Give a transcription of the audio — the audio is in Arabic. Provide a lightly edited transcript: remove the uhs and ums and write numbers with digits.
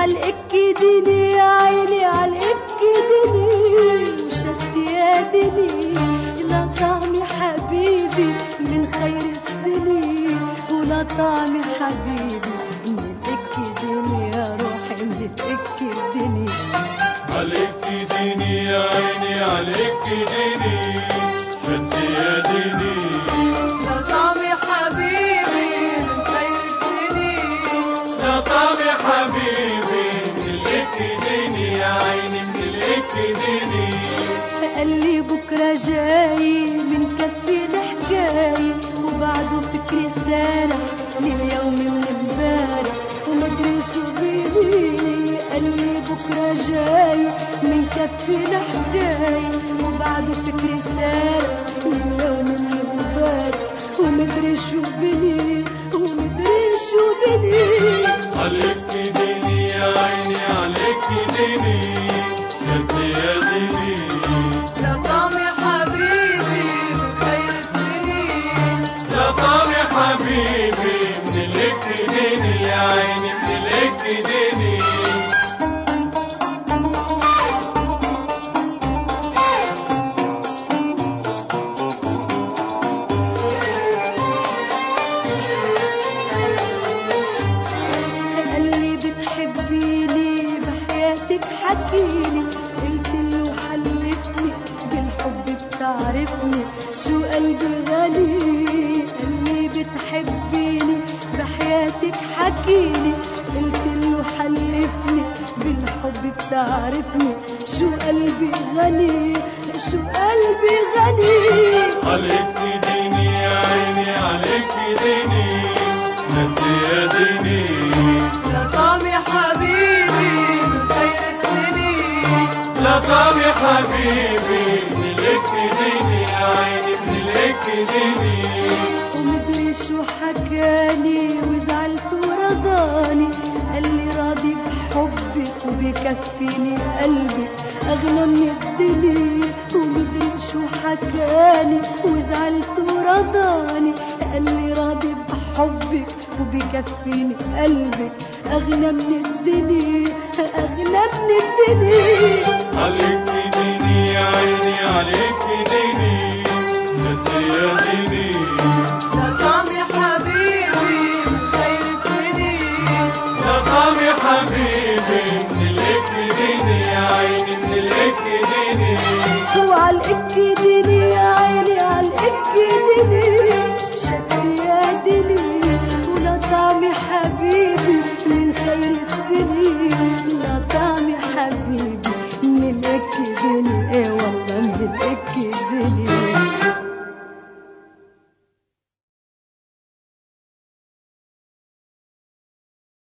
عالإكدني يا عيني عالإكدني وشد يدني لا طعم حبيبي من خير السنين ولا طعم حبيبي من الإكدني يا روحي من الإكدني عالإكدني يا عيني عالإكدني شد يدني لا طعم حبيبي من خير السنين لا طعم حبيبي من الإكدني يا عيني من الإكدني قال لي بكرة جاي من كفي الحكاية وبعده فكري سارح لليوم من امبارح ومدري شو بيلي. قال لي بكرة جاي من كفي الحكاية وبعده فكري سارح لليوم من امبارح ومدري شو بيلي ومدري شو بيلي. عالإكدني يا عيني عالإكدني شد يدني لا طعم حبيبي من خير السنين لا طعم حبيبي من الإكدني يا عيني من الإكدني قال لي بتحبيني بحياتك حكيني قلت له حلفني بالحب بتعرفني شو قلبي غالي. قال لي بتحبيني بحياتك حكيني قلت له حلفني بالحب بتعرفني شو قلبي غني شو قلبي غني. عالإكدني يا عيني عالإكدني شد يدني لا طعم حبيبي من خير السنين لا طعم حبيبي من الإكدني يا عيني من الإكدني ومدري شو حكاني وزعلت ورضاني. قال لي راضي بحبك وبكفيني قلبي أغلى من الدنيا. ومدري شو حكاني وزعلت ورضاني. قال لي راضي بحبك وبكفيني قلبك أغلى من الدنيا أغلى من الدنيا. عالإكدني